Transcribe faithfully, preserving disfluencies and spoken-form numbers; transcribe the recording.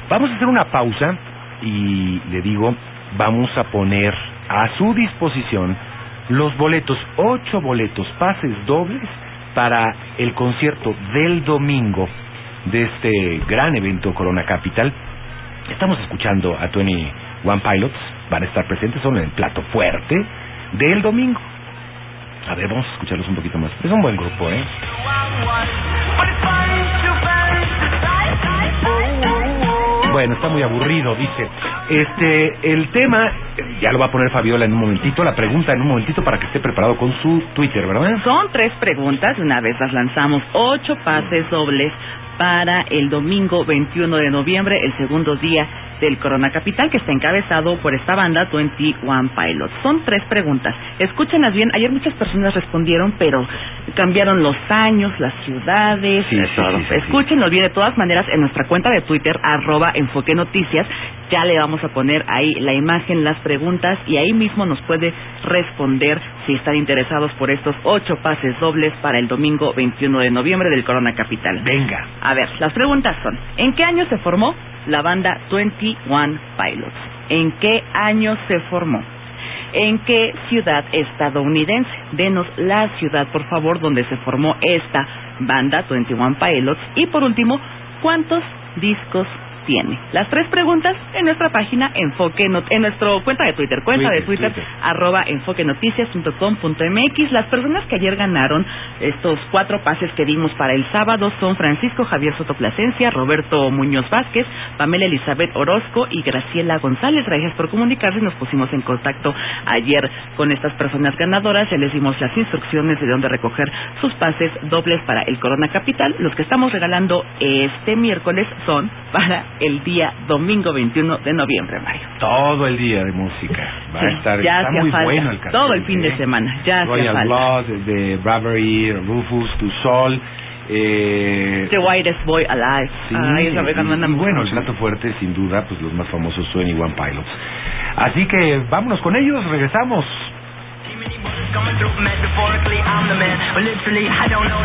Vamos a hacer una pausa y le digo, vamos a poner a su disposición los boletos, ocho boletos, pases dobles para el concierto del domingo de este gran evento Corona Capital. Estamos escuchando a veintiuno Pilots, van a estar presentes, son el plato fuerte del domingo. A ver, vamos a escucharlos un poquito más. Es un buen grupo, ¿eh? Bueno, está muy aburrido, dice. Este, el tema, ya lo va a poner Fabiola en un momentito, la pregunta en un momentito para que esté preparado con su Twitter, ¿verdad? Son tres preguntas, una vez las lanzamos, ocho pases dobles para el domingo veintiuno de noviembre, el segundo día del Corona Capital, que está encabezado por esta banda veintiuno Pilots. Son tres preguntas, escúchenlas bien. Ayer muchas personas respondieron, pero cambiaron los años, las ciudades, sí, todo. Sí, sí, Escúchenlos sí. bien. De todas maneras, en nuestra cuenta de Twitter, arroba Enfoque Noticias, ya le vamos a poner ahí la imagen, las preguntas, y ahí mismo nos puede responder si están interesados por estos ocho pases dobles para el domingo veintiuno de noviembre del Corona Capital. Venga. A ver, las preguntas son: ¿en qué año se formó la banda veintiuno Pilots? ¿En qué año se formó? ¿En qué ciudad estadounidense? Denos la ciudad, por favor, donde se formó esta banda veintiuno Pilots. Y por último, ¿cuántos discos tiene? Las tres preguntas en nuestra página Enfoque Not en nuestra cuenta de Twitter, cuenta Twitter, de Twitter, Twitter. arroba enfoquenoticias punto com punto mx. Las personas que ayer ganaron estos cuatro pases que dimos para el sábado son Francisco Javier Soto Plasencia, Roberto Muñoz Vázquez, Pamela Elizabeth Orozco y Graciela González. Gracias por comunicarse. Nos pusimos en contacto ayer con estas personas ganadoras, ya les dimos las instrucciones de dónde recoger sus pases dobles para el Corona Capital. Los que estamos regalando este miércoles son para el día domingo veintiuno de noviembre, Mario. Todo el día de música. Va sí, a estar ya está muy falta. bueno el cartel. Todo el fin de semana. Ya Royal hacía falta. Blood, de Bravery, Rufus, Tu Sol. Eh, The Whitest Boy Alive. Sí, Ay, esa vez y, no y bueno, el plato fuerte, sin duda, pues los más famosos veintiuno Pilots. Así que vámonos con ellos, regresamos.